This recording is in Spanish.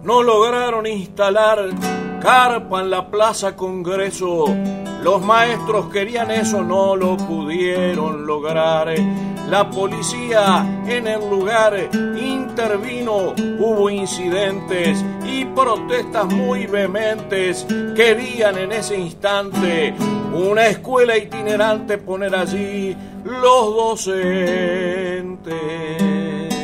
no lograron instalar carpa en la Plaza Congreso. Los maestros querían eso, no lo pudieron lograr. La policía en el lugar intervino, hubo incidentes y protestas muy vehementes. Querían en ese instante una escuela itinerante poner allí los docentes.